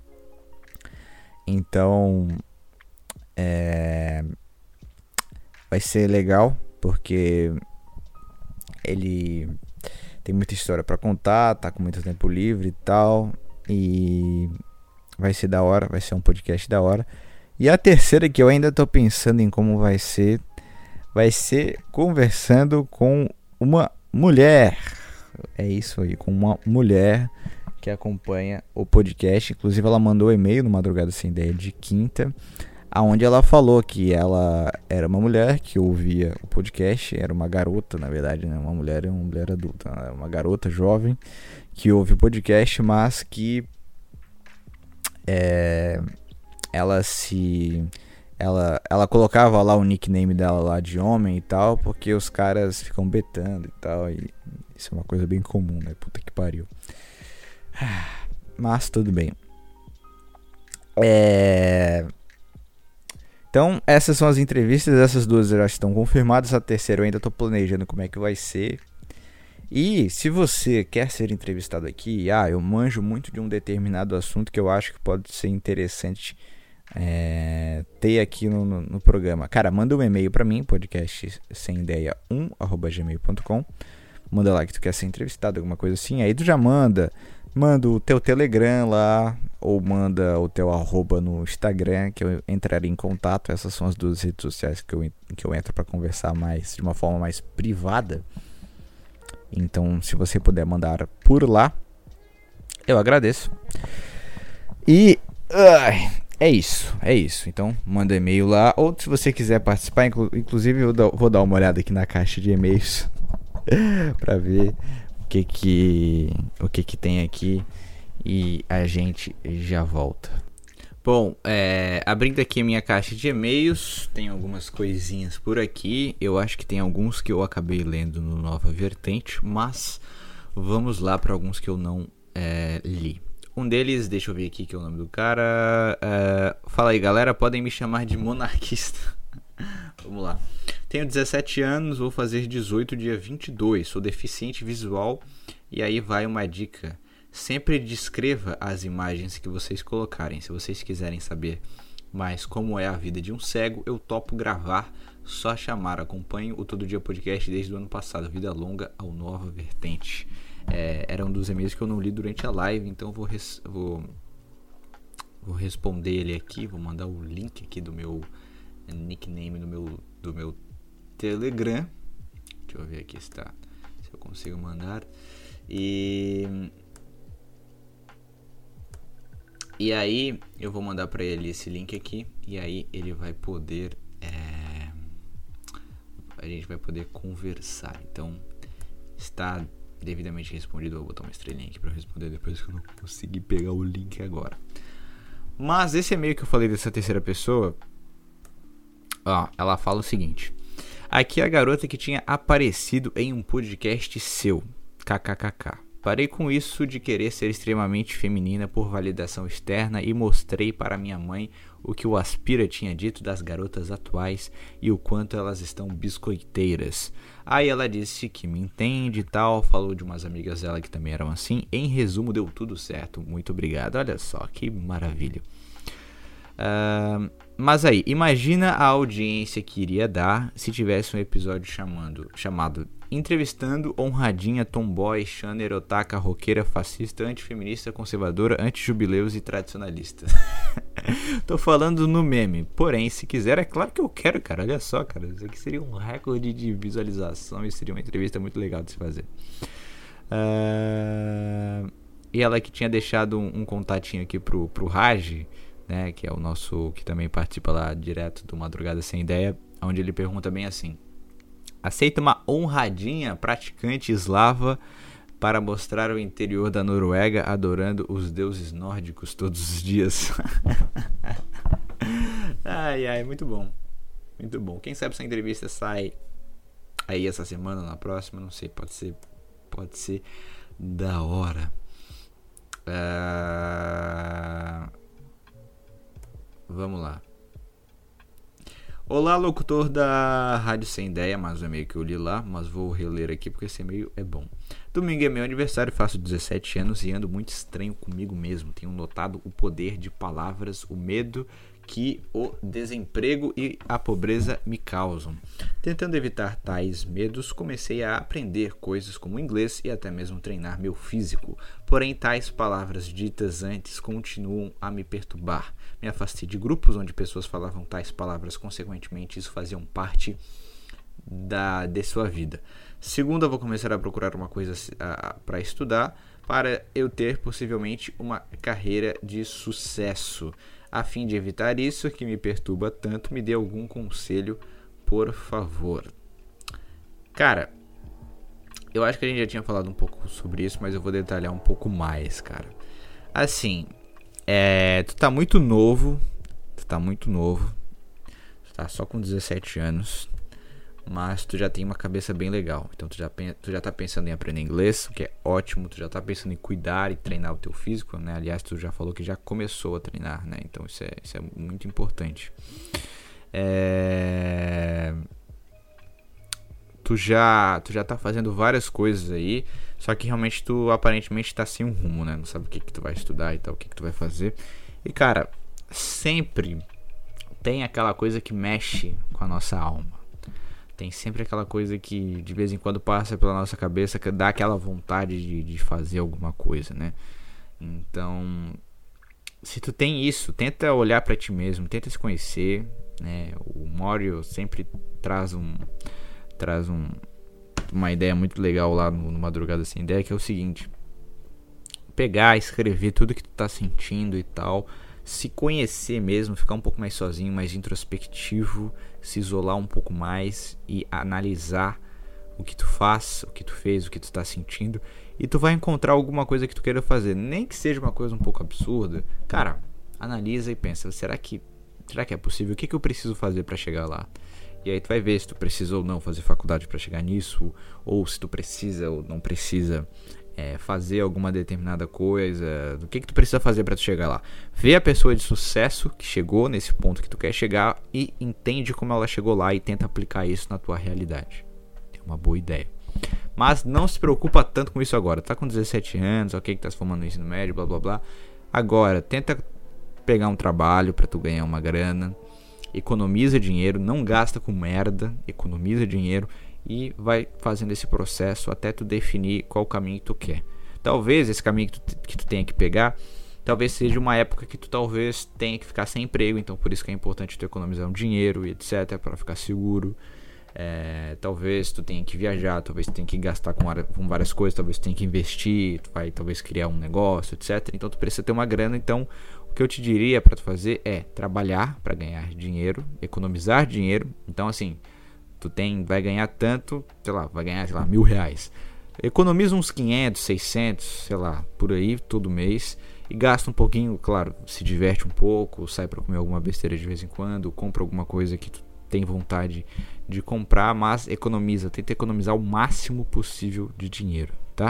Então, é, vai ser legal, porque ele tem muita história pra contar, tá com muito tempo livre e tal, e vai ser da hora, vai ser um podcast da hora. E a terceira, que eu ainda tô pensando em como vai ser, vai ser conversando com uma mulher. É isso aí, com uma mulher que acompanha o podcast. Inclusive ela mandou um e-mail no Madrugada Sem Ideia de quinta, aonde ela falou que ela era uma mulher que ouvia o podcast, era uma garota, na verdade, né? Uma mulher é uma mulher adulta, uma garota jovem que ouve o podcast, mas que é, ela se ela, ela colocava lá o nickname dela lá de homem e tal, porque os caras ficam betando e tal, e isso é uma coisa bem comum, né? Puta que pariu. Mas tudo bem. É... Então, essas são as entrevistas. Essas duas já estão confirmadas. A terceira eu ainda estou planejando como é que vai ser. E se você quer ser entrevistado aqui, ah, eu manjo muito de um determinado assunto que eu acho que pode ser interessante é, ter aqui no, no, no programa. Cara, manda um e-mail para mim, podcast sem ideia um arroba gmail ponto com. Manda lá que tu quer ser entrevistado, alguma coisa assim. Aí tu já manda... Manda o teu Telegram lá, ou manda o teu arroba no Instagram, que eu entrarei em contato. Essas são as duas redes sociais que eu, que eu entro para conversar mais, de uma forma mais privada. Então, se você puder mandar por lá, eu agradeço. E ai, é isso, é isso. Então, manda e-mail lá, ou se você quiser participar, inclu- inclusive eu dou, vou dar uma olhada aqui na caixa de e-mails para ver o que que o que que tem aqui e a gente já volta. Bom, é, abrindo aqui a minha caixa de e-mails, tem algumas coisinhas por aqui. Eu acho que tem alguns que eu acabei lendo no Nova Vertente, mas vamos lá para alguns que eu não é, li. Um deles, deixa eu ver aqui que é o nome do cara. É, fala aí, galera, podem me chamar de monarquista. Vamos lá. Tenho dezessete anos, vou fazer dezoito dia vinte e dois, sou deficiente visual. E aí vai uma dica: sempre descreva as imagens que vocês colocarem. Se vocês quiserem saber mais como é a vida de um cego, eu topo gravar, só chamar. Acompanho o Todo Dia Podcast desde o ano passado, vida longa ao Nova Vertente. É, era um dos e-mails que eu não li durante a live, então vou, res, vou, vou responder ele aqui, vou mandar o link aqui do meu nickname do meu, do meu Telegram. Deixa eu ver aqui se, tá, se eu consigo mandar. E e aí eu vou mandar para ele esse link aqui, e aí ele vai poder é, a gente vai poder conversar. Então está devidamente respondido. Eu vou botar uma estrelinha aqui para responder depois, que eu não consegui pegar o link agora. Mas esse e-mail que eu falei dessa terceira pessoa, ó, ela fala o seguinte: aqui é a garota que tinha aparecido em um podcast seu. Kkkk. Parei com isso de querer ser extremamente feminina por validação externa e mostrei para minha mãe o que o Aspira tinha dito das garotas atuais e o quanto elas estão biscoiteiras. Aí ela disse que me entende e tal, falou de umas amigas dela que também eram assim. Em resumo, deu tudo certo. Muito obrigado. Olha só, que maravilha. Uh, Mas aí, imagina a audiência que iria dar se tivesse um episódio chamando, chamado Entrevistando honradinha tomboy, shanner, otaka, roqueira, fascista, antifeminista, conservadora, antijubileus e tradicionalista. Tô falando no meme. Porém, se quiser, é claro que eu quero, cara. Olha só, cara. Isso aqui seria um recorde de visualização e seria uma entrevista muito legal de se fazer. Uh... E ela que tinha deixado um, um contatinho aqui pro, pro Raj, né, que é o nosso, que também participa lá direto do Madrugada Sem Ideia, onde ele pergunta bem assim: aceita uma honradinha praticante eslava para mostrar o interior da Noruega adorando os deuses nórdicos todos os dias? Ai, ai, muito bom. Muito bom. Quem sabe essa entrevista sai aí essa semana, na próxima, não sei, pode ser, pode ser da hora. Uh... Vamos lá. Olá, locutor da Rádio Sem Ideia, mais um e-mail que eu li lá, mas vou reler aqui porque esse e-mail é bom. Domingo é meu aniversário, faço dezessete anos e ando muito estranho comigo mesmo. Tenho notado o poder de palavras, o medo que o desemprego e a pobreza me causam. Tentando evitar tais medos, comecei a aprender coisas como inglês e até mesmo treinar meu físico. Porém, tais palavras ditas antes continuam a me perturbar. Me afastei de grupos onde pessoas falavam tais palavras, consequentemente isso fazia parte da, de sua vida. Segunda, vou começar a procurar uma coisa para estudar, para eu ter possivelmente uma carreira de sucesso. A fim de evitar isso que me perturba tanto, me dê algum conselho, por favor. Cara, eu acho que a gente já tinha falado um pouco sobre isso, mas eu vou detalhar um pouco mais, cara. Assim, é, tu tá muito novo, tu tá muito novo, tu tá só com dezessete anos, mas tu já tem uma cabeça bem legal. Então tu já, tu já tá pensando em aprender inglês, o que é ótimo. Tu já tá pensando em cuidar e treinar o teu físico, né? Aliás, tu já falou que já começou a treinar, né? Então isso é, isso é muito importante. É... Tu já, tu já tá fazendo várias coisas aí, só que realmente tu aparentemente tá sem um rumo, né? Não sabe o que que tu vai estudar e tal, o que que tu vai fazer. E cara, sempre tem aquela coisa que mexe com a nossa alma. Tem sempre aquela coisa que de vez em quando passa pela nossa cabeça, que dá aquela vontade de, de fazer alguma coisa, né? Então, se tu tem isso, tenta olhar pra ti mesmo, tenta se conhecer, né? O Mório sempre traz um traz um, uma ideia muito legal lá no, no Madrugada Sem Ideia, que é o seguinte: pegar, escrever tudo que tu tá sentindo e tal, se conhecer mesmo, ficar um pouco mais sozinho, mais introspectivo, se isolar um pouco mais e analisar o que tu faz, o que tu fez, o que tu tá sentindo, e tu vai encontrar alguma coisa que tu queira fazer, nem que seja uma coisa um pouco absurda. Cara, analisa e pensa, será que, será que é possível? O que que eu preciso fazer pra chegar lá? E aí tu vai ver se tu precisa ou não fazer faculdade pra chegar nisso, ou se tu precisa ou não precisa É, fazer alguma determinada coisa, do que que tu precisa fazer para tu chegar lá. Vê a pessoa de sucesso que chegou nesse ponto que tu quer chegar e entende como ela chegou lá e tenta aplicar isso na tua realidade. É uma boa ideia. Mas não se preocupa tanto com isso agora. Tá com dezessete anos, ok, que tá se formando no ensino médio, blá blá blá. Agora, tenta pegar um trabalho para tu ganhar uma grana. Economiza dinheiro, não gasta com merda, economiza dinheiro. E vai fazendo esse processo até tu definir qual caminho tu quer. Talvez esse caminho que tu, que tu tenha que pegar, talvez seja uma época que tu talvez tenha que ficar sem emprego. Então por isso que é importante tu economizar um dinheiro e etc, para ficar seguro. É, talvez tu tenha que viajar, talvez tu tenha que gastar com, com várias coisas, talvez tu tenha que investir, tu vai talvez criar um negócio, etc. Então tu precisa ter uma grana. Então o que eu te diria para tu fazer é trabalhar para ganhar dinheiro, economizar dinheiro. Então assim, tu tem, vai ganhar tanto, sei lá, vai ganhar, sei lá, mil reais. Economiza uns quinhentos, seiscentos, sei lá, por aí, todo mês. E gasta um pouquinho, claro, se diverte um pouco, sai pra comer alguma besteira de vez em quando, compra alguma coisa que tu tem vontade de comprar, mas economiza, tenta economizar o máximo possível de dinheiro, tá?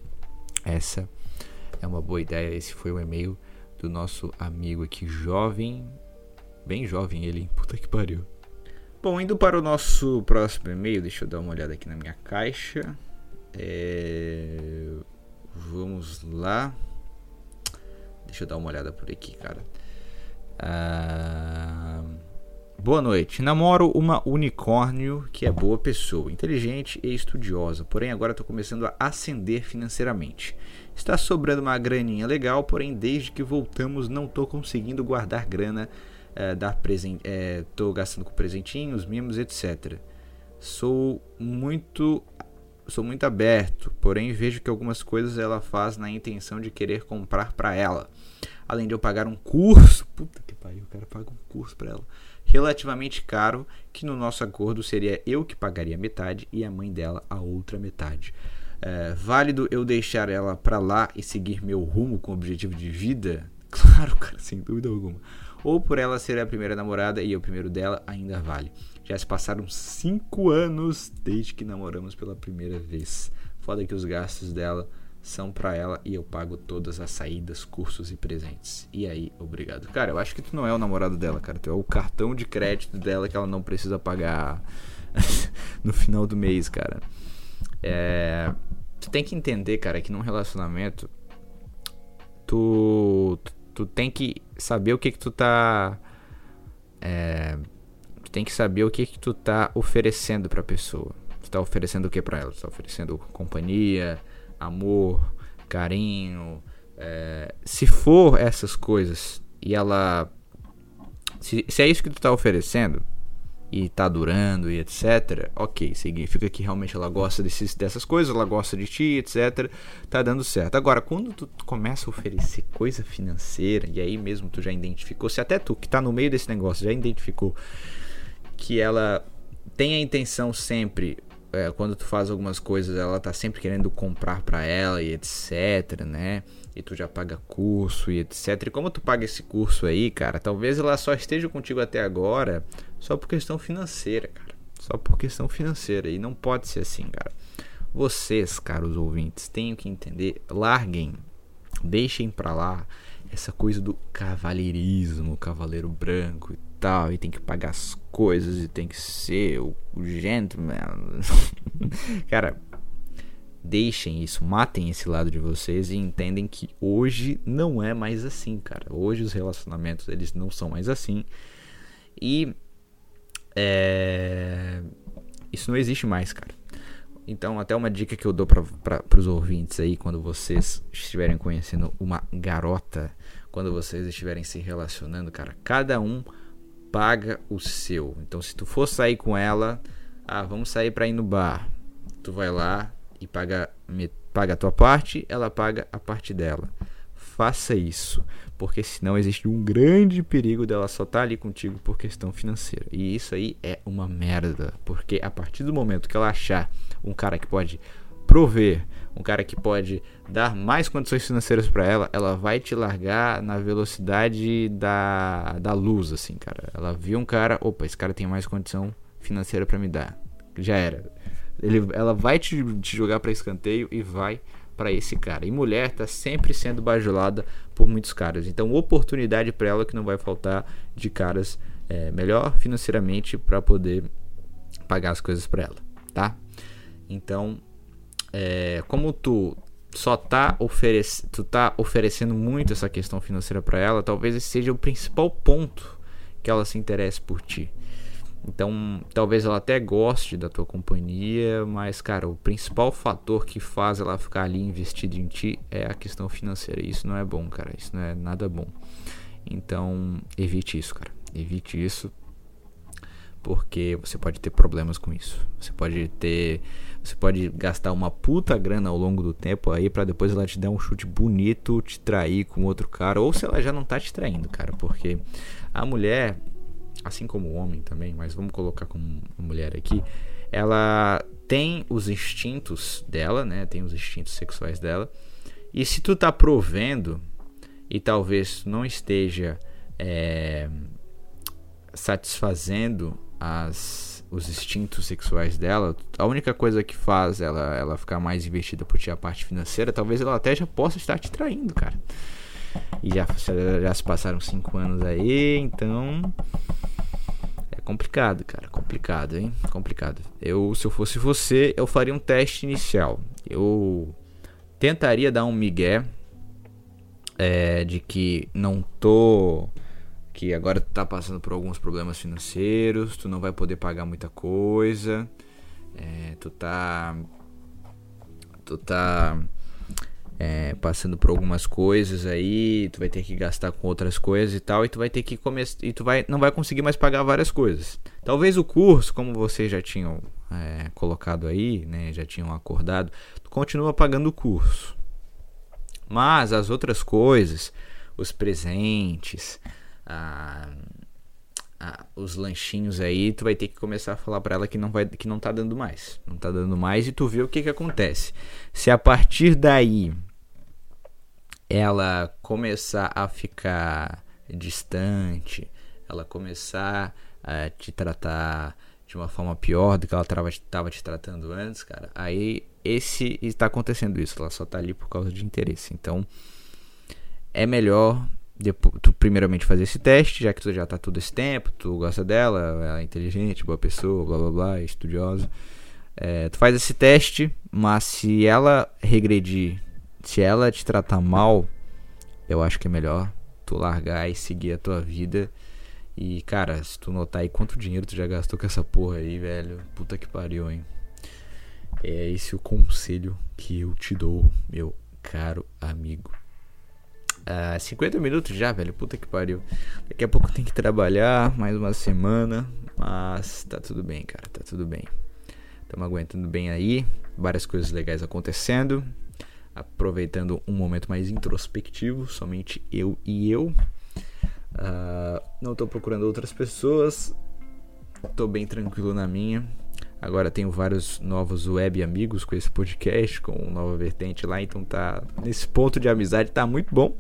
Essa é uma boa ideia. Esse foi o e-mail do nosso amigo aqui, jovem, bem jovem ele, hein? Puta que pariu. Bom, indo para o nosso próximo e-mail, deixa eu dar uma olhada aqui na minha caixa. É... Vamos lá. Deixa eu dar uma olhada por aqui, cara. Ah... Boa noite. Namoro uma unicórnio que é boa pessoa, inteligente e estudiosa, porém agora estou começando a ascender financeiramente. Está sobrando uma graninha legal, porém desde que voltamos não estou conseguindo guardar grana, é, dar presente, é, tô gastando com presentinhos, mimos, etcétera. Sou muito, sou muito aberto, porém vejo que algumas coisas ela faz na intenção de querer comprar para ela. Além de eu pagar um curso, puta que pariu, o cara paga um curso para ela, relativamente caro, que no nosso acordo seria eu que pagaria metade e a mãe dela a outra metade. É válido eu deixar ela pra lá e seguir meu rumo com objetivo de vida? Claro, cara, sem dúvida alguma. Ou por ela ser a primeira namorada e eu primeiro dela, ainda vale. Já se passaram cinco anos desde que namoramos pela primeira vez. Foda que os gastos dela são pra ela e eu pago todas as saídas, cursos e presentes. E aí, obrigado. Cara, eu acho que tu não é o namorado dela, cara. Tu é o cartão de crédito dela que ela não precisa pagar no final do mês, cara. É... Tu tem que entender, cara, que num relacionamento tu, tu, tu tem que saber o que que tu tá... É... Tu tem que saber o que que tu tá oferecendo pra pessoa. Tu tá oferecendo o que pra ela? Tu tá oferecendo companhia, amor, carinho. É... Se for essas coisas e ela... Se, se é isso que tu tá oferecendo e tá durando e etcétera, ok, significa que realmente ela gosta desses, dessas coisas, ela gosta de ti, etcétera, tá dando certo. Agora, quando tu começa a oferecer coisa financeira, e aí mesmo tu já identificou, se até tu que tá no meio desse negócio já identificou que ela tem a intenção sempre, é, quando tu faz algumas coisas, ela tá sempre querendo comprar pra ela e etcétera, né? E tu já paga curso e etcétera. E como tu paga esse curso aí, cara, talvez ela só esteja contigo até agora só por questão financeira, cara. Só por questão financeira. E não pode ser assim, cara. Vocês, caros ouvintes, têm que entender. Larguem, deixem pra lá essa coisa do cavalheirismo, cavaleiro branco e tal. E tem que pagar as coisas e tem que ser o, o gentleman. Cara, deixem isso, matem esse lado de vocês e entendem que hoje não é mais assim, cara. Hoje os relacionamentos, eles não são mais assim. E é... isso não existe mais, cara. Então, até uma dica que eu dou para os ouvintes aí, quando vocês estiverem conhecendo uma garota, quando vocês estiverem se relacionando, cara, cada um paga o seu. Então, se tu for sair com ela, ah, vamos sair para ir no bar, tu vai lá e paga, paga a tua parte, ela paga a parte dela. Faça isso, porque senão existe um grande perigo dela só estar ali contigo por questão financeira. E isso aí é uma merda, porque a partir do momento que ela achar um cara que pode prover, um cara que pode dar mais condições financeiras pra ela, ela vai te largar na velocidade da, da luz, assim, cara. Ela viu um cara, opa, esse cara tem mais condição financeira pra me dar. Já era. Ele, ela vai te, te jogar pra escanteio e vai pra esse cara. E mulher tá sempre sendo bajulada por muitos caras. Então, oportunidade pra ela que não vai faltar de caras é, melhor financeiramente pra poder pagar as coisas pra ela, tá? Então, é, como tu só tá, oferec- tu tá oferecendo muito essa questão financeira pra ela, talvez esse seja o principal ponto que ela se interesse por ti. Então, talvez ela até goste da tua companhia, mas, cara, o principal fator que faz ela ficar ali investida em ti é a questão financeira. E isso não é bom, cara. Isso não é nada bom. Então, evite isso, cara. Evite isso, porque você pode ter problemas com isso. Você pode ter... Você pode gastar uma puta grana ao longo do tempo aí pra depois ela te dar um chute bonito, te trair com outro cara. Ou se ela já não tá te traindo, cara. Porque a mulher... assim como o homem também, mas vamos colocar como uma mulher aqui, ela tem os instintos dela, né? Tem os instintos sexuais dela. E se tu tá provendo e talvez não esteja é, satisfazendo as, os instintos sexuais dela, a única coisa que faz ela, ela ficar mais investida por ti a parte financeira, talvez ela até já possa estar te traindo, cara. E já, já se passaram cinco anos aí, então... complicado, cara, complicado, hein? Complicado. Eu, se eu fosse você, eu faria um teste inicial. Eu tentaria dar um migué é, de que não tô que agora tu tá passando por alguns problemas financeiros, tu não vai poder pagar muita coisa, é, tu tá tu tá é, passando por algumas coisas aí, tu vai ter que gastar com outras coisas e tal, e tu vai ter que começar, e tu vai, não vai conseguir mais pagar várias coisas. Talvez o curso, como vocês já tinham é, colocado aí, né, já tinham acordado, tu continua pagando o curso. Mas as outras coisas, os presentes, a, a, os lanchinhos aí, tu vai ter que começar a falar pra ela que não, vai, que não tá dando mais. Não tá dando mais, e tu vê o que que acontece. Se a partir daí ela começar a ficar distante, ela começar a te tratar de uma forma pior do que ela estava te tratando antes, cara, aí esse está acontecendo isso, ela só tá ali por causa de interesse. Então é melhor depois, tu primeiramente fazer esse teste, já que tu já tá todo esse tempo, tu gosta dela, ela é inteligente, boa pessoa, blá blá blá, estudiosa, é, tu faz esse teste, mas se ela regredir, se ela te tratar mal, eu acho que é melhor tu largar e seguir a tua vida. E cara, se tu notar aí quanto dinheiro tu já gastou com essa porra aí, velho, puta que pariu, hein. É esse o conselho que eu te dou, meu caro amigo. Ah, cinquenta minutos já, velho, puta que pariu. Daqui a pouco tem que trabalhar mais uma semana, mas tá tudo bem, cara, tá tudo bem. Estamos aguentando bem aí, várias coisas legais acontecendo, aproveitando um momento mais introspectivo, somente eu e eu. Uh, não tô procurando outras pessoas, tô bem tranquilo na minha. Agora tenho vários novos web amigos com esse podcast, com nova vertente lá, então tá nesse ponto de amizade, tá muito bom.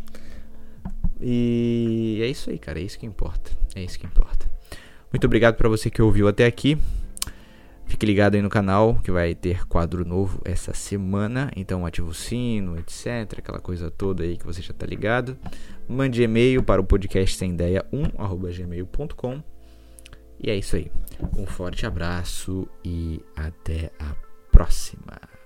E é isso aí, cara, é isso que importa, é isso que importa. Muito obrigado pra você que ouviu até aqui. Fique ligado aí no canal, que vai ter quadro novo essa semana. Então ativa o sino, etc, aquela coisa toda aí que você já tá ligado. Mande e-mail para o podcast sem ideia um arroba gmail ponto com. E é isso aí. Um forte abraço e até a próxima.